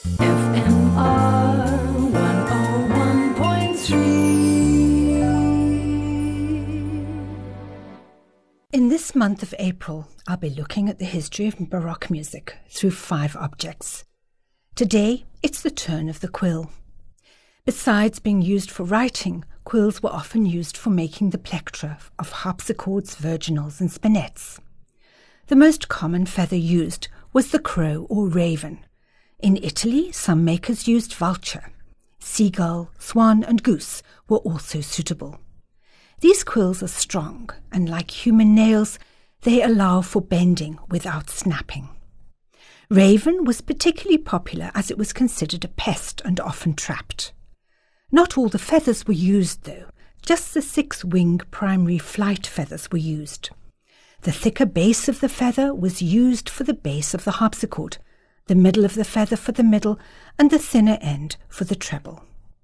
FMR 101.3. In this month of April, I'll be looking at the history of Baroque music through 5 objects. Today, it's the turn of the quill. Besides being used for writing, quills were often used for making the plectra of harpsichords, virginals and spinets. The most common feather used was the crow or raven. In Italy, some makers used vulture. Seagull, swan and goose were also suitable. These quills are strong, and like human nails, they allow for bending without snapping. Raven was particularly popular as it was considered a pest and often trapped. Not all the feathers were used, though. Just the 6-wing primary flight feathers were used. The thicker base of the feather was used for the base of the harpsichord, the middle of the feather for the middle, and the thinner end for the treble.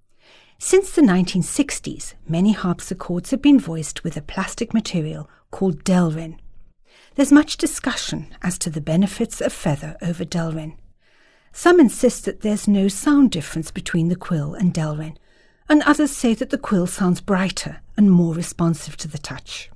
Since the 1960s, many harpsichords have been voiced with a plastic material called Delrin. There's much discussion as to the benefits of feather over Delrin. Some insist that there's no sound difference between the quill and Delrin, and others say that the quill sounds brighter and more responsive to the touch.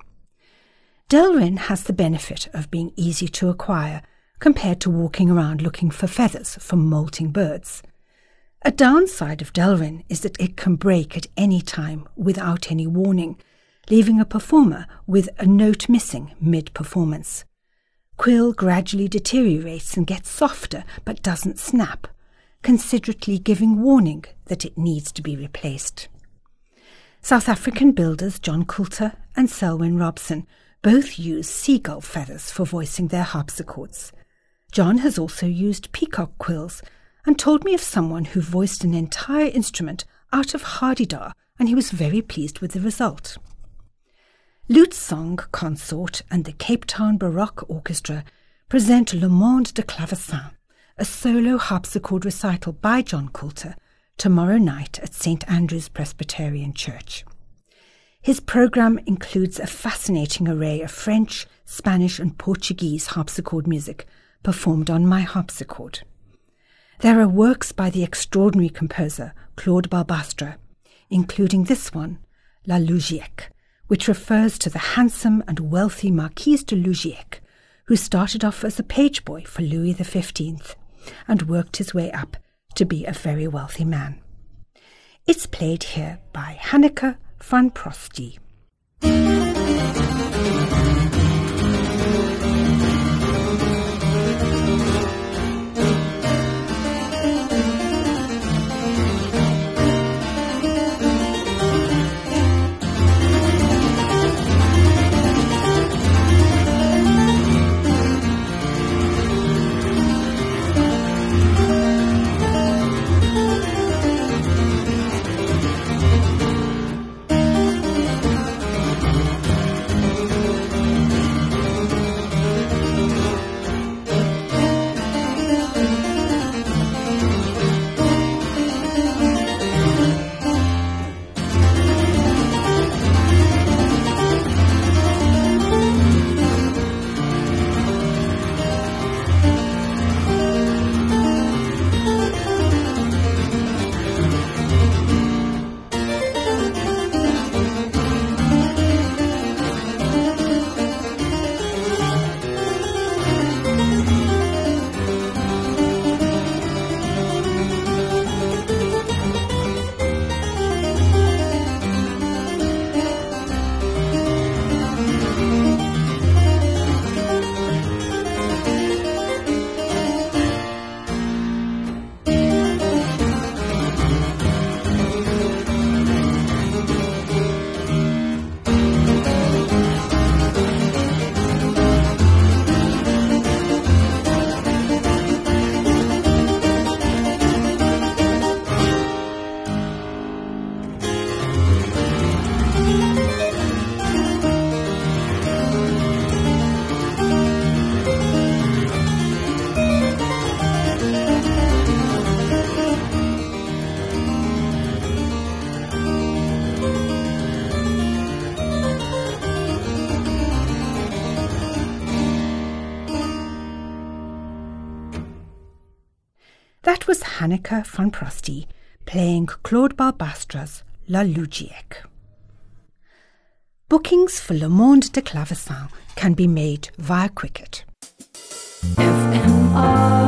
Delrin has the benefit of being easy to acquire compared to walking around looking for feathers from molting birds. A downside of Delrin is that it can break at any time without any warning, leaving a performer with a note missing mid-performance. Quill gradually deteriorates and gets softer but doesn't snap, considerately giving warning that it needs to be replaced. South African builders John Coulter and Selwyn Robson both use seagull feathers for voicing their harpsichords. John has also used peacock quills and told me of someone who voiced an entire instrument out of Hadidar, and he was very pleased with the result. Lute Song Consort and the Cape Town Baroque Orchestra present Le Monde de Clavecin, a solo harpsichord recital by John Coulter, tomorrow night at St. Andrew's Presbyterian Church. His program includes a fascinating array of French, Spanish and Portuguese harpsichord music performed on my harpsichord. There are works by the extraordinary composer Claude Barbastre, including this one, La Lougiec, which refers to the handsome and wealthy Marquis de Lougiec, who started off as a page boy for Louis XV and worked his way up to be a very wealthy man. It's played here by Hanneke van Prostie. That was Hanneke van Prosty playing Claude Balbastra's La Lugiec. Bookings for Le Monde de Clavecin can be made via Quicket. FMR